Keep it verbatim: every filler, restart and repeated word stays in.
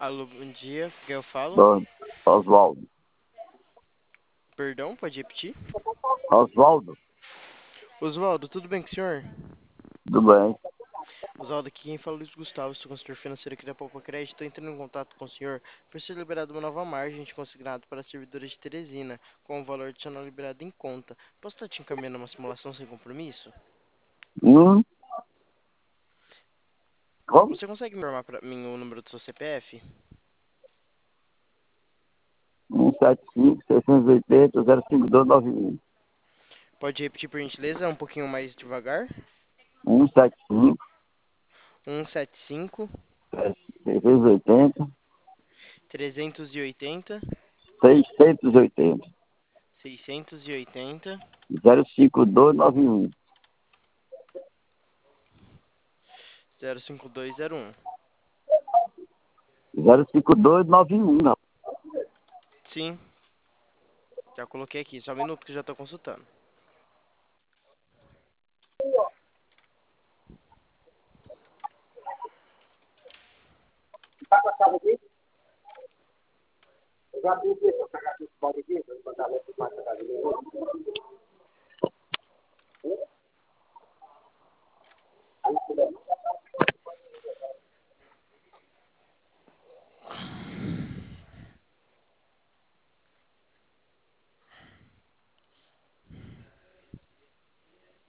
Alô, bom dia. Com quem eu falo? Do Oswaldo. Perdão, pode repetir? Oswaldo, Oswaldo, tudo bem com o senhor? tudo bem? Oswaldo, aqui quem fala é Luiz Gustavo, sou consultor financeiro aqui da Poupa Crédito. Estou entrando em contato com o senhor para ser liberado uma nova margem de consignado para servidores de Teresina, com o valor adicional liberado em conta. Posso estar te encaminhando uma simulação sem compromisso? Um, como? Você consegue me informar para mim o número do seu C P F? um sete cinco, seiscentos e oitenta, zero cinco dois nove um. Pode repetir por gentileza, um pouquinho mais devagar? um sete cinco, um sete cinco, seiscentos e oitenta, trezentos e oitenta, seiscentos e oitenta, seiscentos e oitenta, zero cinco dois nove um. zero cinco dois zero um. zero cinco dois nove um, não. Sim, já coloquei aqui, só um minuto que eu já estou consultando.